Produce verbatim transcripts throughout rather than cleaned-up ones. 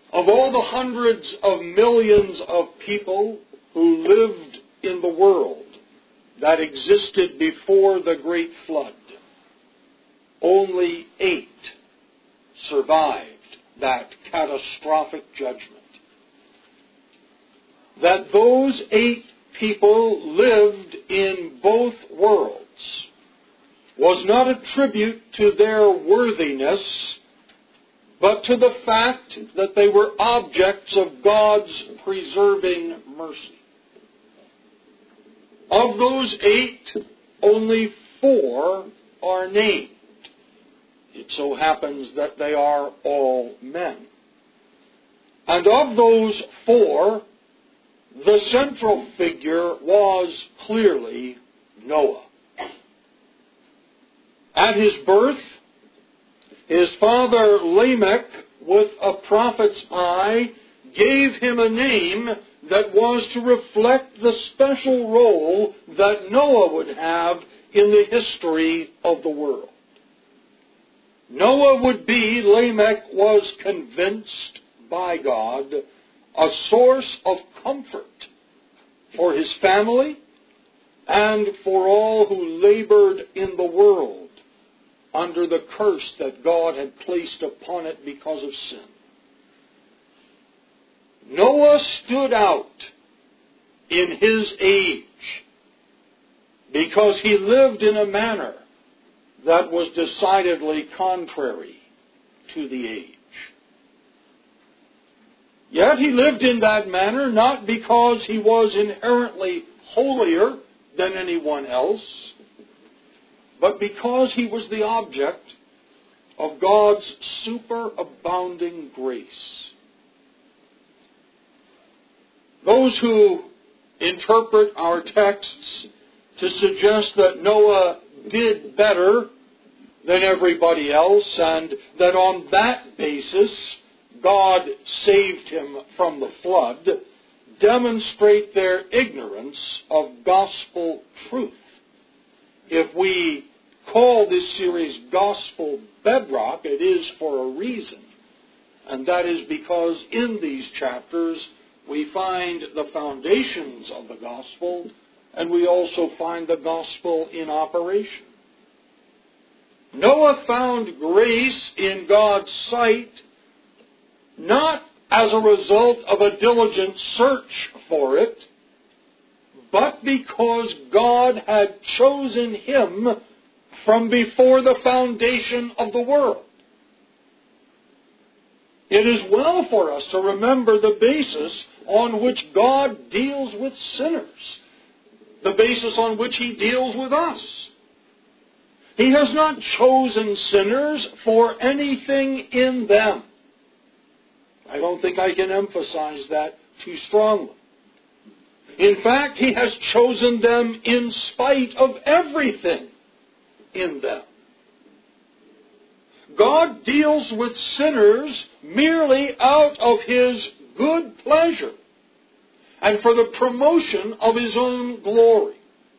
Of all the hundreds of millions of people who lived in the world that existed before the great flood, only eight survived that catastrophic judgment. That those eight people lived in both worlds was not a tribute to their worthiness, but to the fact that they were objects of God's preserving mercy. Of those eight, only four are named. It so happens that they are all men. And of those four, the central figure was clearly Noah. At his birth, his father Lamech, with a prophet's eye, gave him a name that was to reflect the special role that Noah would have in the history of the world. Noah would be, Lamech was convinced by God, a source of comfort for his family and for all who labored in the world under the curse that God had placed upon it because of sin. Noah stood out in his age because he lived in a manner that was decidedly contrary to the age. Yet he lived in that manner not because he was inherently holier than anyone else, but because he was the object of God's superabounding grace. Those who interpret our texts to suggest that Noah did better than everybody else and that on that basis God saved him from the flood demonstrate their ignorance of gospel truth. If we call this series Gospel Bedrock, it is for a reason. And that is because in these chapters we find the foundations of the gospel, and we also find the gospel in operation. Noah found grace in God's sight not as a result of a diligent search for it, but because God had chosen him from before the foundation of the world. It is well for us to remember the basis on which God deals with sinners, the basis on which he deals with us. He has not chosen sinners for anything in them. I don't think I can emphasize that too strongly. In fact, he has chosen them in spite of everything in them. God deals with sinners merely out of his good pleasure and for the promotion of his own glory.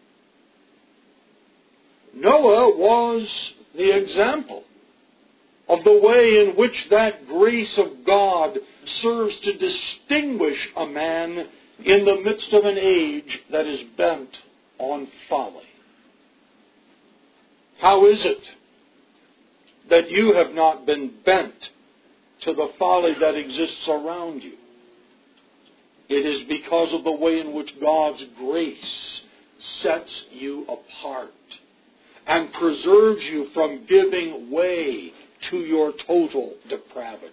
Noah was the example of the way in which that grace of God serves to distinguish a man in the midst of an age that is bent on folly. How is it that you have not been bent to the folly that exists around you? It is because of the way in which God's grace sets you apart and preserves you from giving way to your total depravity.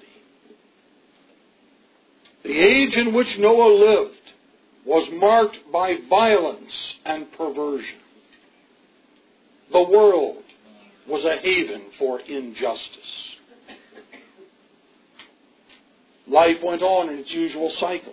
The age in which Noah lived was marked by violence and perversion. The world was a haven for injustice. Life went on in its usual cycles,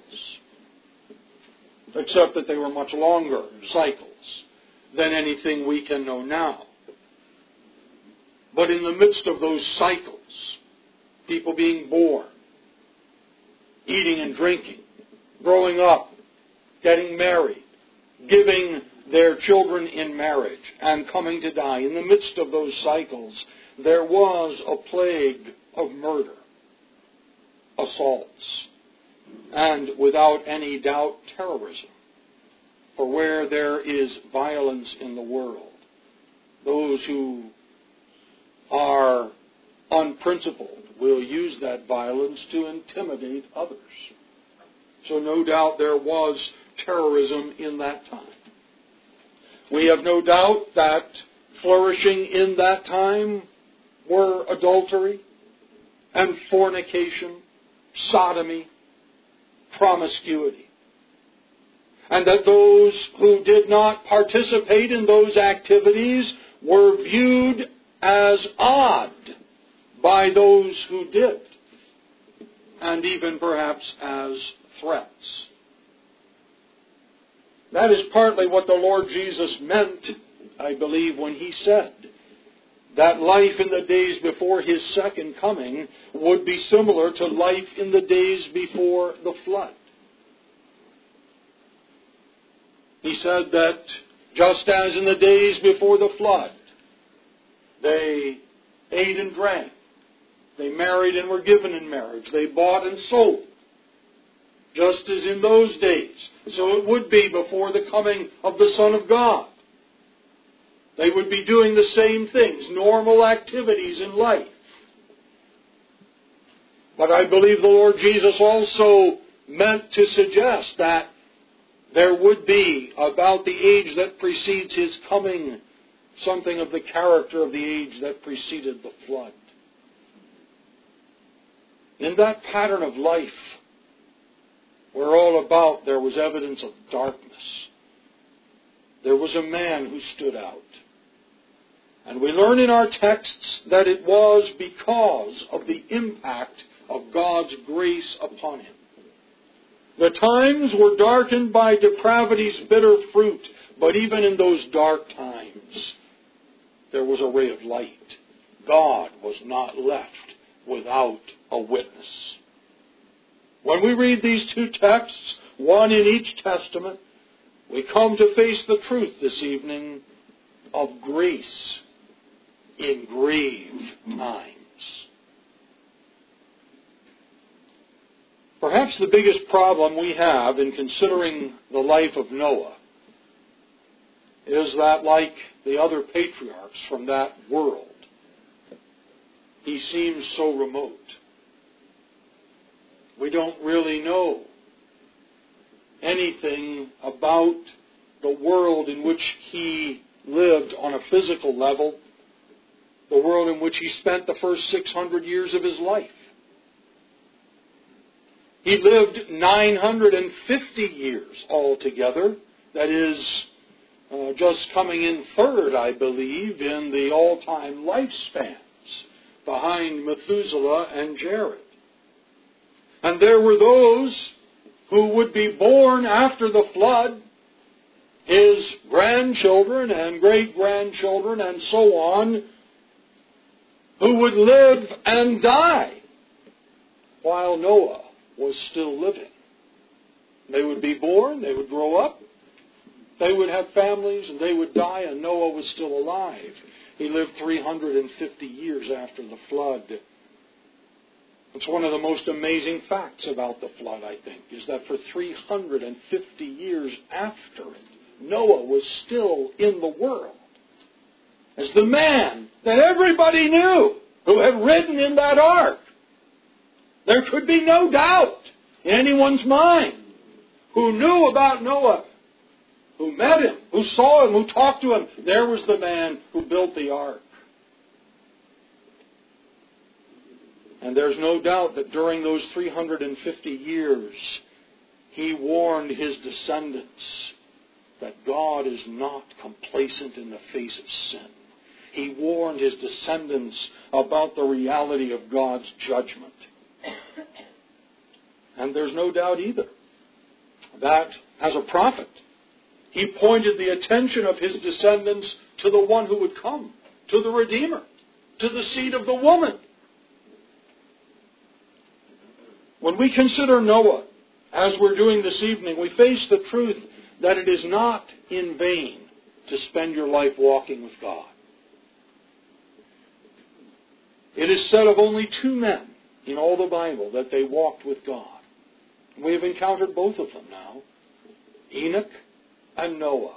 except that they were much longer cycles than anything we can know now. But in the midst of those cycles, people being born, eating and drinking, growing up, getting married, giving their children in marriage, and coming to die, in the midst of those cycles, there was a plague of murder. assaults, and without any doubt terrorism. For where there is violence in the world, those who are unprincipled will use that violence to intimidate others. So no doubt there was terrorism in that time. We have no doubt that flourishing in that time were adultery and fornication, sodomy, promiscuity. And that those who did not participate in those activities were viewed as odd by those who did, and even perhaps as threats. That is partly what the Lord Jesus meant, I believe, when He said that life in the days before His second coming would be similar to life in the days before the flood. He said that just as in the days before the flood, they ate and drank, they married and were given in marriage, they bought and sold, just as in those days. So it would be before the coming of the Son of God. They would be doing the same things, normal activities in life. But I believe the Lord Jesus also meant to suggest that there would be, about the age that precedes His coming, something of the character of the age that preceded the flood. In that pattern of life, where all about there was evidence of darkness, there was a man who stood out. And we learn in our texts that it was because of the impact of God's grace upon him. The times were darkened by depravity's bitter fruit, but even in those dark times, there was a ray of light. God was not left without a witness. When we read these two texts, one in each testament, we come to face the truth this evening of grace in grave times. Perhaps the biggest problem we have in considering the life of Noah is that, like the other patriarchs from that world, he seems so remote. We don't really know anything about the world in which he lived on a physical level, the world in which he spent the first six hundred years of his life. He lived nine hundred fifty years altogether. That is uh, just coming in third, I believe, in the all-time lifespans, behind Methuselah and Jared. And there were those who would be born after the flood, his grandchildren and great-grandchildren and so on, who would live and die while Noah was still living. They would be born, they would grow up, they would have families, and they would die, and Noah was still alive. He lived three hundred fifty years after the flood. It's one of the most amazing facts about the flood, I think, is that for three hundred fifty years after it, Noah was still in the world as the man that everybody knew who had ridden in that ark. There could be no doubt in anyone's mind who knew about Noah, who met him, who saw him, who talked to him. There was the man who built the ark. And there's no doubt that during those three hundred fifty years, he warned his descendants that God is not complacent in the face of sin. He warned his descendants about the reality of God's judgment. And there's no doubt either that as a prophet, he pointed the attention of his descendants to the one who would come, to the Redeemer, to the seed of the woman. When we consider Noah, as we're doing this evening, we face the truth that it is not in vain to spend your life walking with God. It is said of only two men in all the Bible that they walked with God. We have encountered both of them now, Enoch and Noah.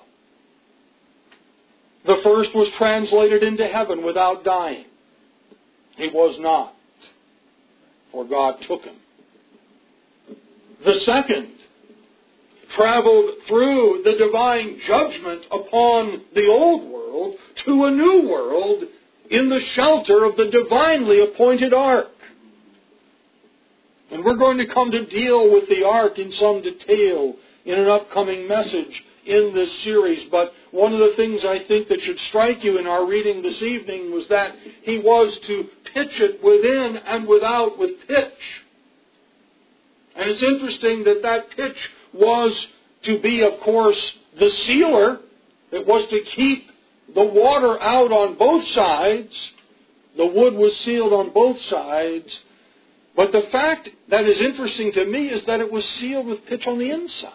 The first was translated into heaven without dying. He was not, for God took him. The second traveled through the divine judgment upon the old world to a new world in the shelter of the divinely appointed ark. And we're going to come to deal with the ark in some detail in an upcoming message in this series. But one of the things I think that should strike you in our reading this evening was that he was to pitch it within and without with pitch. And it's interesting that that pitch was to be, of course, the sealer. It was to keep the water out on both sides. The wood was sealed on both sides. But the fact that is interesting to me is that it was sealed with pitch on the inside.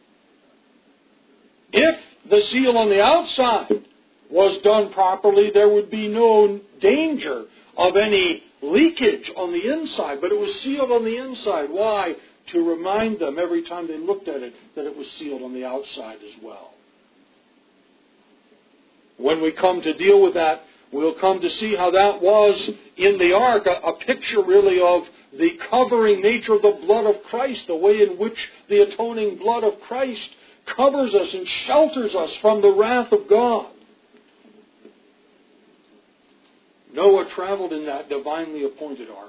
If the seal on the outside was done properly, there would be no danger of any leakage on the inside. But it was sealed on the inside. Why? To remind them every time they looked at it that it was sealed on the outside as well. When we come to deal with that, we'll come to see how that was in the ark, a, a picture really of the covering nature of the blood of Christ, the way in which the atoning blood of Christ covers us and shelters us from the wrath of God. Noah traveled in that divinely appointed ark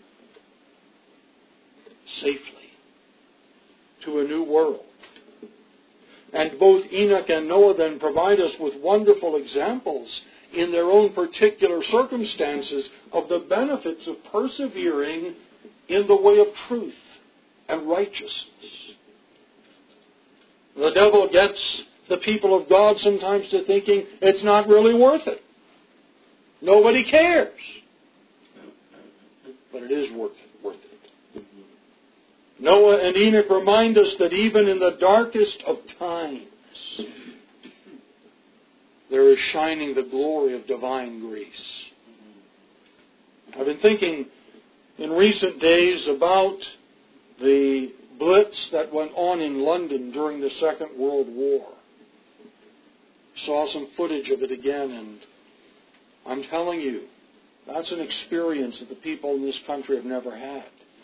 safely to a new world. And both Enoch and Noah then provide us with wonderful examples in their own particular circumstances of the benefits of persevering in the way of truth and righteousness. The devil gets the people of God sometimes to thinking it's not really worth it. Nobody cares. But it is worth it. Worth it. Noah and Enoch remind us that even in the darkest of times, there is shining the glory of divine grace. I've been thinking in recent days about the blitz that went on in London during the Second World War. Saw some footage of it again, and I'm telling you, that's an experience that the people in this country have never had.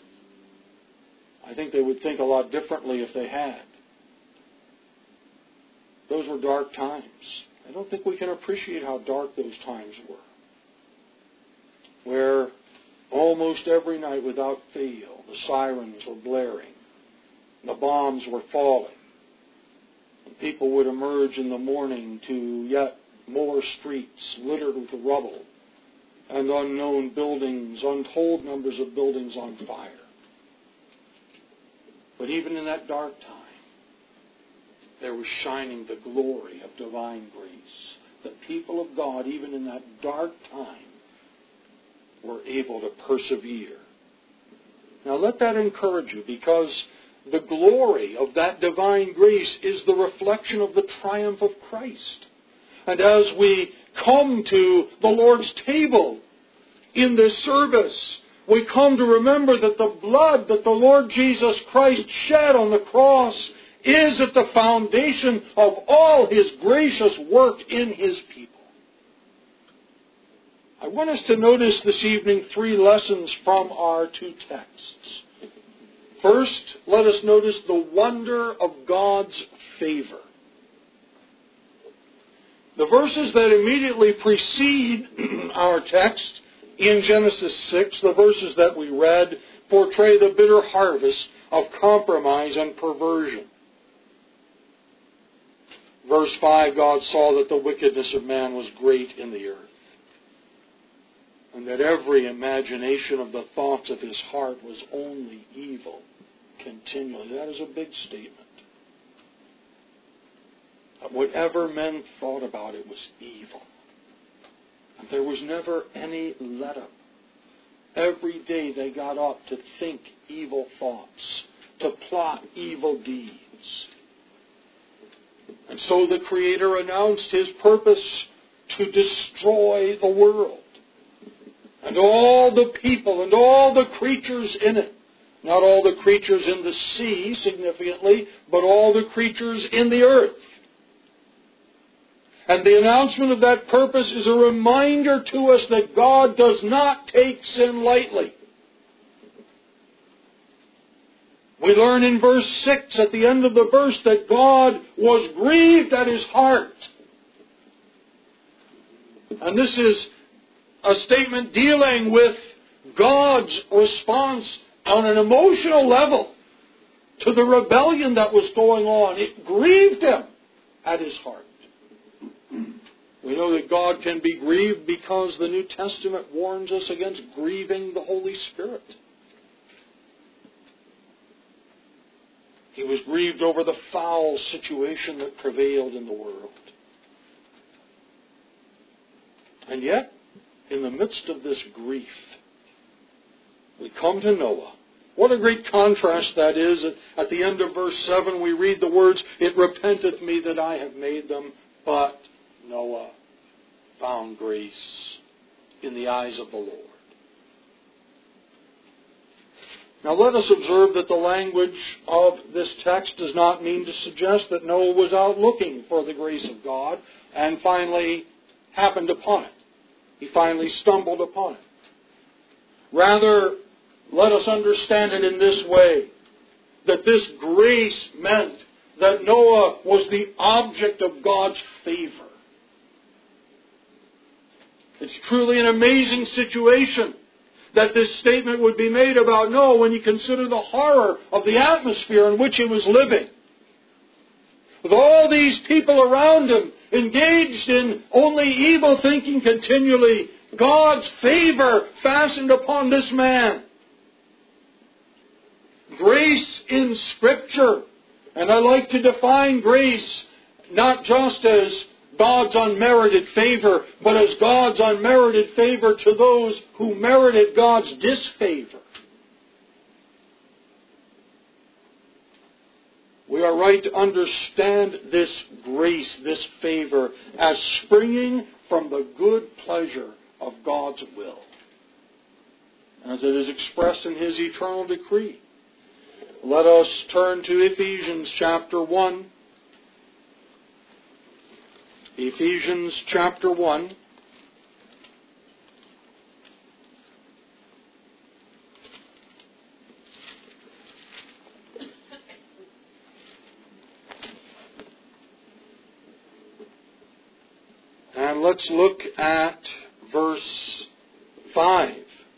I think they would think a lot differently if they had. Those were dark times. I don't think we can appreciate how dark those times were. Where almost every night without fail, the sirens were blaring. The bombs were falling. And people would emerge in the morning to yet more streets littered with rubble and unknown buildings, untold numbers of buildings on fire. But even in that dark time, there was shining the glory of divine grace. The people of God, even in that dark time, were able to persevere. Now let that encourage you, because the glory of that divine grace is the reflection of the triumph of Christ. And as we come to the Lord's table in this service, we come to remember that the blood that the Lord Jesus Christ shed on the cross is at the foundation of all His gracious work in His people. I want us to notice this evening three lessons from our two texts. First, let us notice the wonder of God's favor. The verses that immediately precede our text in Genesis six, the verses that we read, portray the bitter harvest of compromise and perversion. Verse five, God saw that the wickedness of man was great in the earth, and that every imagination of the thoughts of his heart was only evil continually. That is a big statement. That whatever men thought about it was evil. And there was never any let-up. Every day they got up to think evil thoughts, to plot evil deeds. And so the Creator announced His purpose to destroy the world. and all the people and all the creatures in it. Not all the creatures in the sea, significantly, but all the creatures in the earth. And the announcement of that purpose is a reminder to us that God does not take sin lightly. We learn in verse six, at the end of the verse, that God was grieved at his heart. And this is a statement dealing with God's response on an emotional level to the rebellion that was going on. It grieved him at his heart. We know that God can be grieved because the New Testament warns us against grieving the Holy Spirit. He was grieved over the foul situation that prevailed in the world. And yet, in the midst of this grief, we come to Noah. What a great contrast that is. At the end of verse seven, we read the words, "It repenteth me that I have made them, but Noah found grace in the eyes of the Lord." Now let us observe that the language of this text does not mean to suggest that Noah was out looking for the grace of God and finally happened upon it. He finally stumbled upon it. Rather, let us understand it in this way, that this grace meant that Noah was the object of God's favor. It's truly an amazing situation that this statement would be made about Noah when you consider the horror of the atmosphere in which he was living. With all these people around him engaged in only evil thinking continually, God's favor fastened upon this man. Grace in Scripture, and I like to define grace not just as God's unmerited favor, but as God's unmerited favor to those who merited God's disfavor. We are right to understand this grace, this favor, as springing from the good pleasure of God's will, as it is expressed in His eternal decree. Let us turn to Ephesians chapter one. Ephesians chapter one. And let's look at verse five.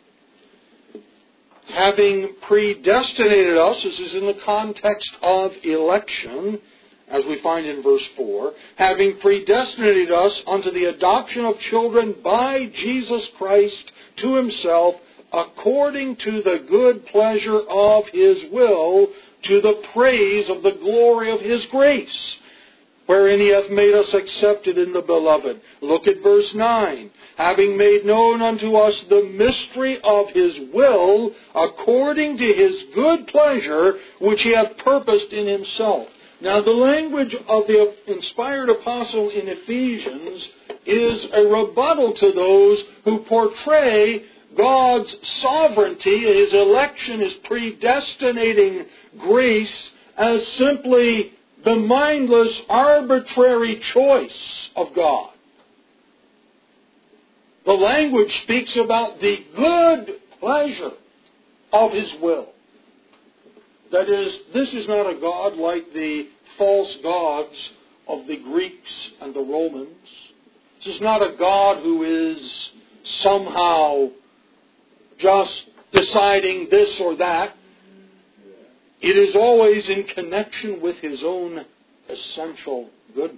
Having predestinated us, this is in the context of election, as we find in verse four, having predestinated us unto the adoption of children by Jesus Christ to Himself, according to the good pleasure of His will, to the praise of the glory of His grace, wherein He hath made us accepted in the Beloved. Look at verse nine. Having made known unto us the mystery of His will, according to His good pleasure, which He hath purposed in Himself. Now, the language of the inspired apostle in Ephesians is a rebuttal to those who portray God's sovereignty, His election, His predestinating grace, as simply the mindless, arbitrary choice of God. The language speaks about the good pleasure of His will. That is, this is not a God like the false gods of the Greeks and the Romans. This is not a God who is somehow just deciding this or that. It is always in connection with His own essential goodness.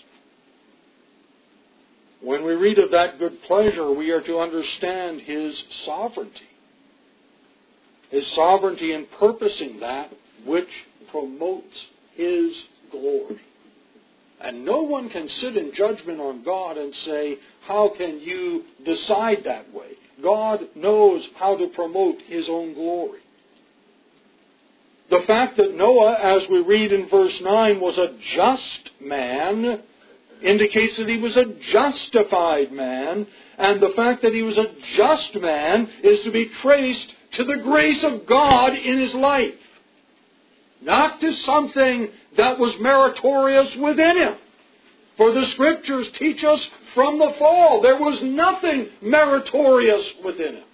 When we read of that good pleasure, we are to understand His sovereignty. His sovereignty in purposing that which promotes His glory. And no one can sit in judgment on God and say, how can you decide that way? God knows how to promote His own glory. The fact that Noah, as we read in verse nine, was a just man indicates that he was a justified man, and the fact that he was a just man is to be traced to the grace of God in his life, not to something that was meritorious within him. For the Scriptures teach us from the fall there was nothing meritorious within him.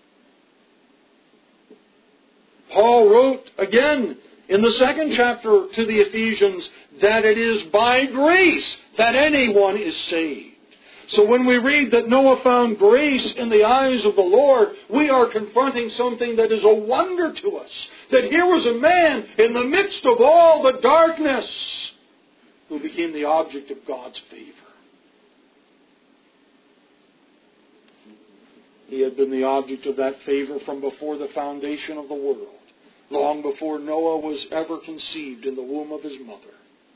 Paul wrote again in the second chapter to the Ephesians that it is by grace that anyone is saved. So when we read that Noah found grace in the eyes of the Lord, we are confronting something that is a wonder to us. That here was a man in the midst of all the darkness who became the object of God's favor. He had been the object of that favor from before the foundation of the world, long before Noah was ever conceived in the womb of his mother.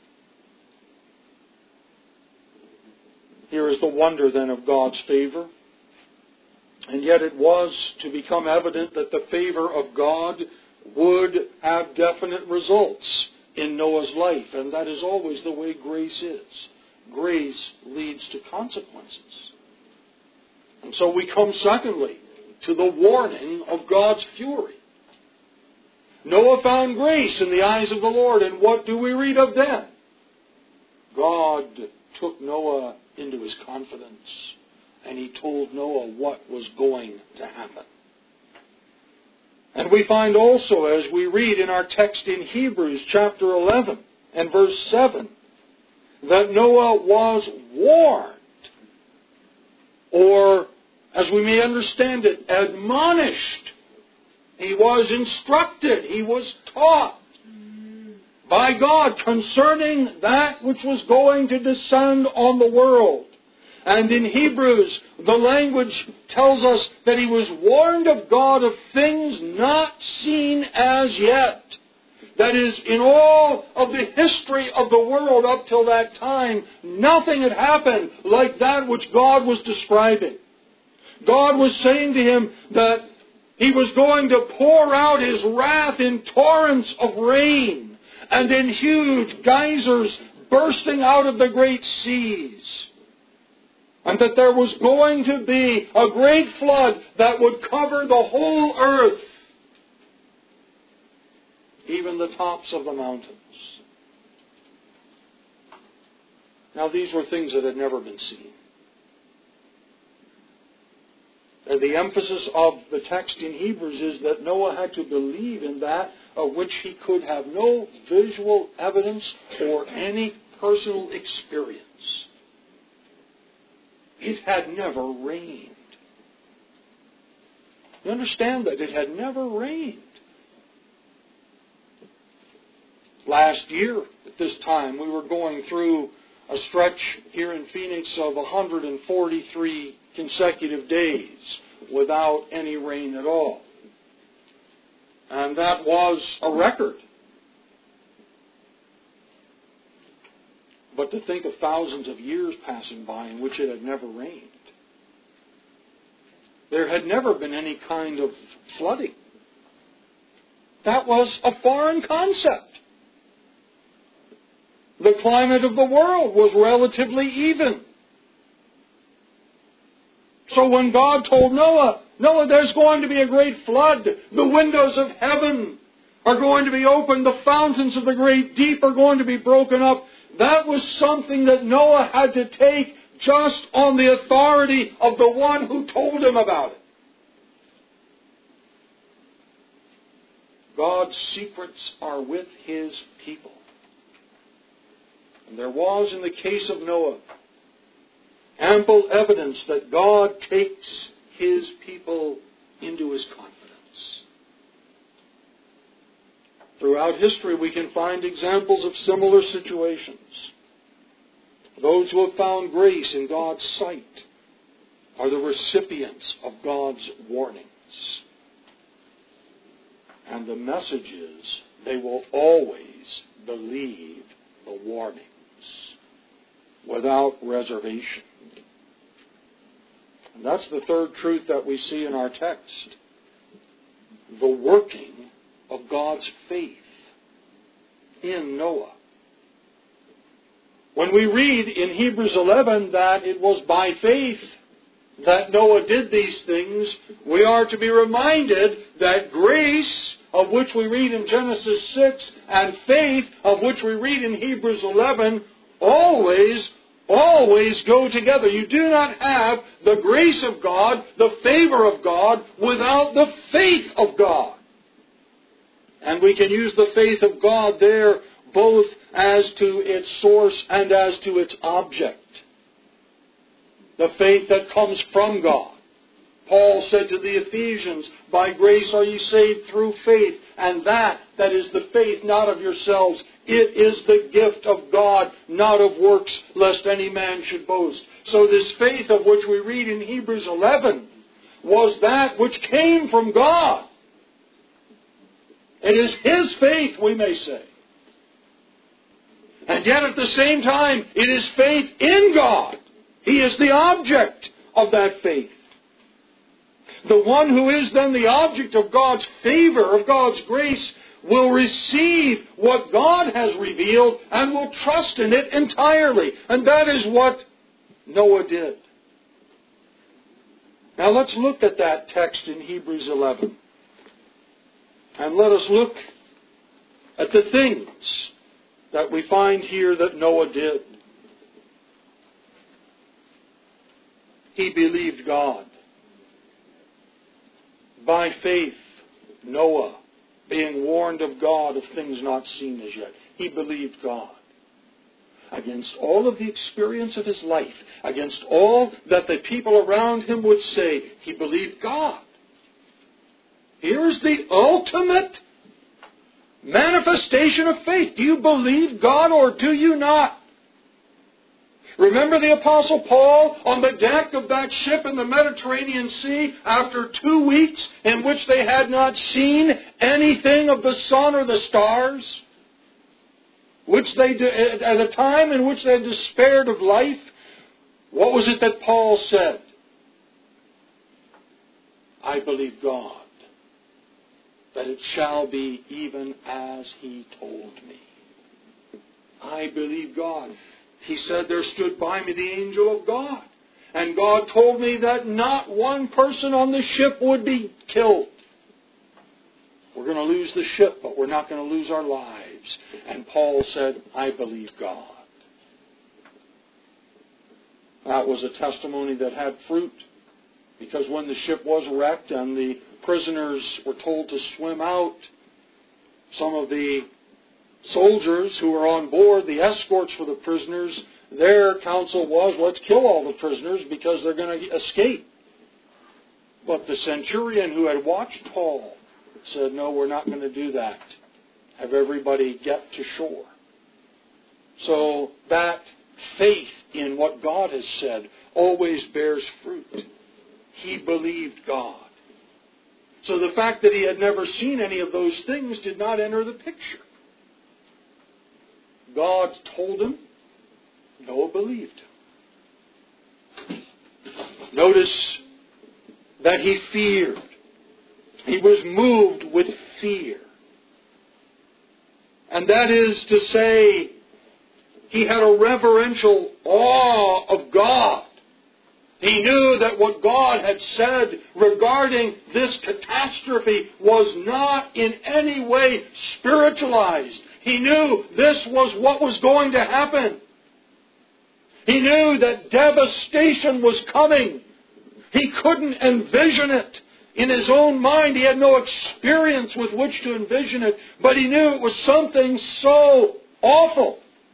Here is the wonder then of God's favor. And yet it was to become evident that the favor of God would have definite results in Noah's life. And that is always the way grace is. Grace leads to consequences. And so we come secondly to the warning of God's fury. Noah found grace in the eyes of the Lord. And what do we read of then? God took Noah into his confidence, and he told Noah what was going to happen. And we find also, as we read in our text in Hebrews chapter eleven and verse seven, that Noah was warned, or as we may understand it, admonished. He was instructed, he was taught by God concerning that which was going to descend on the world. And in Hebrews, the language tells us that he was warned of God of things not seen as yet. That is, in all of the history of the world up till that time, nothing had happened like that which God was describing. God was saying to him that he was going to pour out his wrath in torrents of rain, and in huge geysers bursting out of the great seas. And that there was going to be a great flood that would cover the whole earth, even the tops of the mountains. Now these were things that had never been seen. And the emphasis of the text in Hebrews is that Noah had to believe in that of which he could have no visual evidence or any personal experience. It had never rained. You understand that? It had never rained. Last year, at this time, we were going through a stretch here in Phoenix of one hundred forty-three consecutive days without any rain at all. And that was a record. But to think of thousands of years passing by in which it had never rained. There had never been any kind of flooding. That was a foreign concept. The climate of the world was relatively even. So when God told Noah, Noah, there's going to be a great flood. The windows of heaven are going to be opened. The fountains of the great deep are going to be broken up. That was something that Noah had to take just on the authority of the one who told him about it. God's secrets are with His people. And there was, in the case of Noah, ample evidence that God takes His people into His confidence. Throughout history, we can find examples of similar situations. Those who have found grace in God's sight are the recipients of God's warnings. And the message is they will always believe the warnings without reservation. And that's the third truth that we see in our text. The working of God's faith in Noah. When we read in Hebrews eleven that it was by faith that Noah did these things, we are to be reminded that grace, of which we read in Genesis six, and faith, of which we read in Hebrews eleven, always, always go together. You do not have the grace of God, the favor of God, without the faith of God. And we can use the faith of God there both as to its source and as to its object. The faith that comes from God. Paul said to the Ephesians, by grace are ye saved through faith, and that, that is the faith not of yourselves. It is the gift of God, not of works, lest any man should boast. So this faith of which we read in Hebrews eleven was that which came from God. It is His faith, we may say. And yet at the same time, it is faith in God. He is the object of that faith. The one who is then the object of God's favor, of God's grace, will receive what God has revealed and will trust in it entirely. And that is what Noah did. Now let's look at that text in Hebrews eleven. And let us look at the things that we find here that Noah did. He believed God. By faith, Noah, being warned of God of things not seen as yet, he believed God. Against all of the experience of his life, against all that the people around him would say, he believed God. Here's the ultimate manifestation of faith. Do you believe God or do you not? Remember the Apostle Paul on the deck of that ship in the Mediterranean Sea after two weeks in which they had not seen anything of the sun or the stars? Which they at a time in which they had despaired of life. What was it that Paul said? I believe God, that it shall be even as He told me. I believe God. He said, there stood by me the angel of God. And God told me that not one person on the ship would be killed. We're going to lose the ship, but we're not going to lose our lives. And Paul said, I believe God. That was a testimony that had fruit. Because when the ship was wrecked and the prisoners were told to swim out, some of the soldiers who were on board, the escorts for the prisoners, their counsel was, let's kill all the prisoners because they're going to escape. But the centurion who had watched Paul said, no, we're not going to do that. Have everybody get to shore. So that faith in what God has said always bears fruit. He believed God. So the fact that he had never seen any of those things did not enter the picture. God told him, Noah believed him. Notice that he feared. He was moved with fear. And that is to say, he had a reverential awe of God. He knew that what God had said regarding this catastrophe was not in any way spiritualized. He knew this was what was going to happen. He knew that devastation was coming. He couldn't envision it. In his own mind, he had no experience with which to envision it, but he knew it was something so awful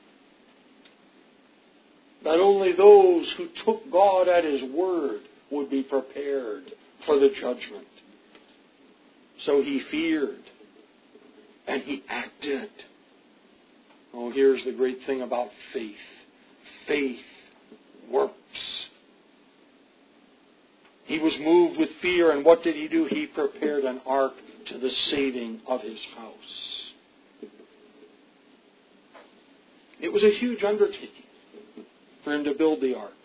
that only those who took God at His word would be prepared for the judgment. So he feared, and he acted. Oh, here's the great thing about faith. Faith works. He was moved with fear, and what did he do? He prepared an ark to the saving of his house. It was a huge undertaking for him to build the ark.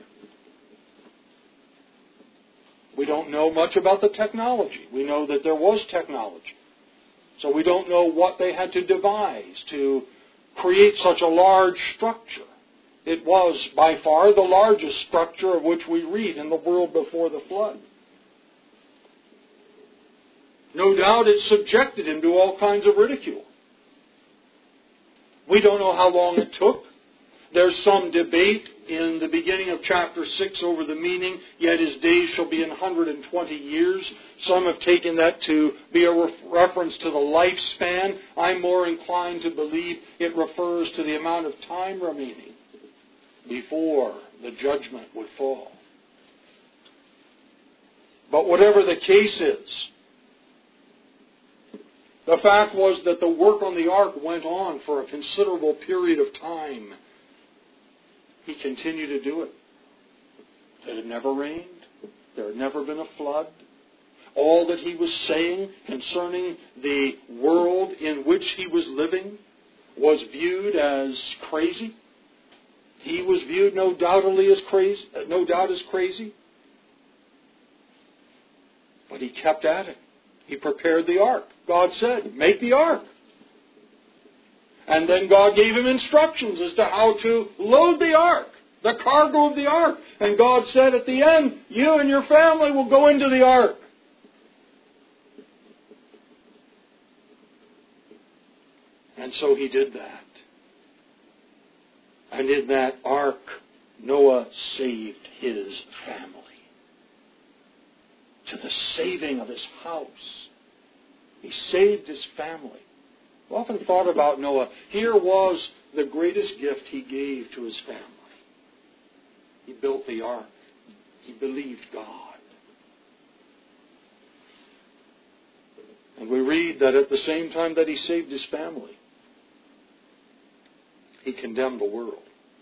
We don't know much about the technology. We know that there was technology. So we don't know what they had to devise to create such a large structure. It was by far the largest structure of which we read in the world before the flood. No doubt it subjected him to all kinds of ridicule. We don't know how long it took. There's some debate in the beginning of chapter six over the meaning, yet his days shall be an hundred and twenty years. Some have taken that to be a ref- reference to the lifespan. I'm more inclined to believe it refers to the amount of time remaining before the judgment would fall. But whatever the case is, the fact was that the work on the ark went on for a considerable period of time. He continued to do it. It had never rained. There had never been a flood. All that he was saying concerning the world in which he was living was viewed as crazy. He was viewed no doubtedly as crazy, no doubt as crazy. But he kept at it. He prepared the ark. God said, make the ark. And then God gave him instructions as to how to load the ark, the cargo of the ark. And God said at the end, you and your family will go into the ark. And so he did that. And in that ark, Noah saved his family. To the saving of his house. He saved his family. I've often thought about Noah. Here was the greatest gift he gave to his family. He built the ark. He believed God. And we read that at the same time that he saved his family, he condemned the world.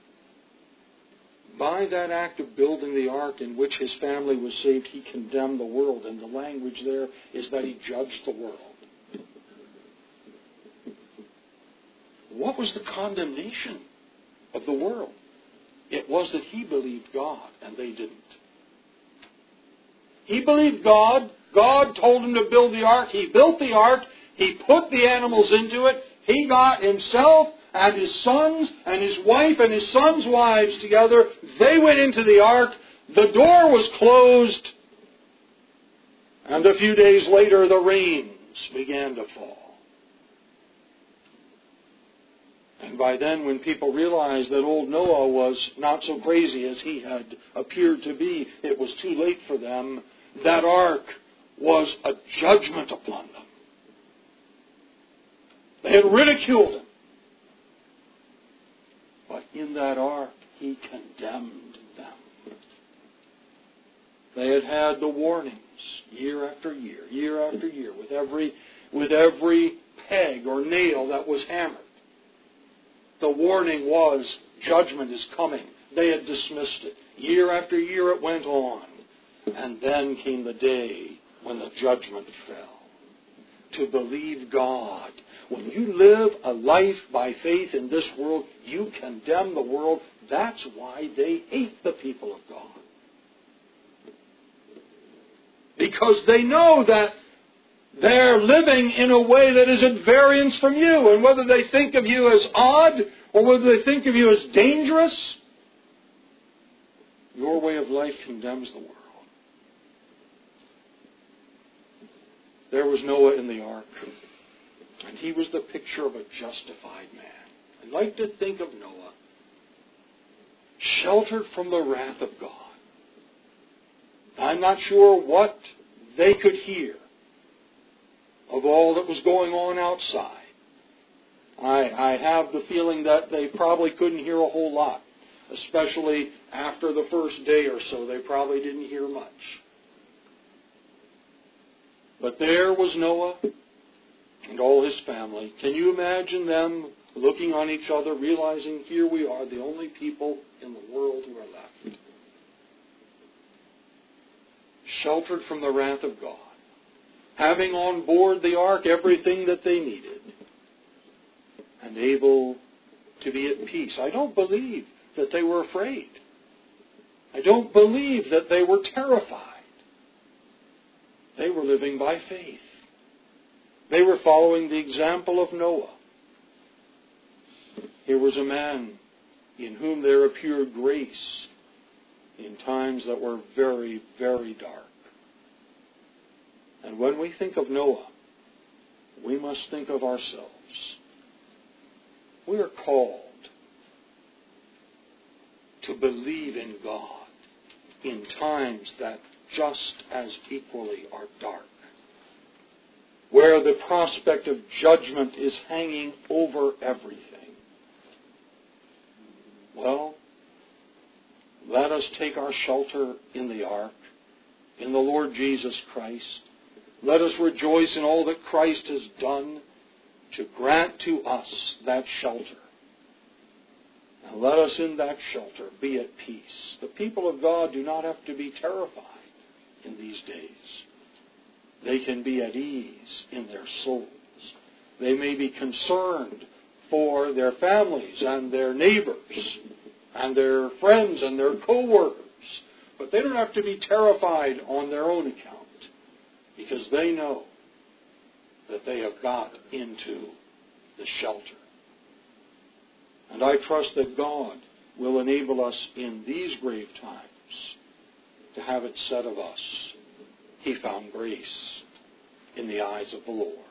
By that act of building the ark in which his family was saved, he condemned the world. And the language there is that he judged the world. What was the condemnation of the world? It was that he believed God and they didn't. He believed God. God told him to build the ark. He built the ark. He put the animals into it. He got himself and his sons and his wife and his sons' wives together. They went into the ark. The door was closed. And a few days later, the rains began to fall. And by then, when people realized that old Noah was not so crazy as he had appeared to be, it was too late for them. That ark was a judgment upon them. They had ridiculed him. But in that ark, he condemned them. They had had the warnings year after year, year after year, with every, with every peg or nail that was hammered. The warning was, judgment is coming. They had dismissed it. Year after year it went on. And then came the day when the judgment fell. To believe God. When you live a life by faith in this world, you condemn the world. That's why they hate the people of God. Because they know that they're living in a way that is at variance from you. And whether they think of you as odd or whether they think of you as dangerous, your way of life condemns the world. There was Noah in the ark. And he was the picture of a justified man. I like to think of Noah sheltered from the wrath of God. I'm not sure what they could hear of all that was going on outside. I, I have the feeling that they probably couldn't hear a whole lot, especially after the first day or so. They probably didn't hear much. But there was Noah and all his family. Can you imagine them looking on each other, realizing here we are, the only people in the world who are left, sheltered from the wrath of God, having on board the ark everything that they needed, and able to be at peace. I don't believe that they were afraid. I don't believe that they were terrified. They were living by faith. They were following the example of Noah. Here was a man in whom there appeared grace in times that were very, very dark. And when we think of Noah, we must think of ourselves. We are called to believe in God in times that just as equally are dark, where the prospect of judgment is hanging over everything. Well, let us take our shelter in the ark, in the Lord Jesus Christ. Let us rejoice in all that Christ has done to grant to us that shelter. And let us in that shelter be at peace. The people of God do not have to be terrified in these days. They can be at ease in their souls. They may be concerned for their families and their neighbors and their friends and their co-workers. But they don't have to be terrified on their own account, because they know that they have got into the shelter. And I trust that God will enable us in these grave times to have it said of us, he found grace in the eyes of the Lord.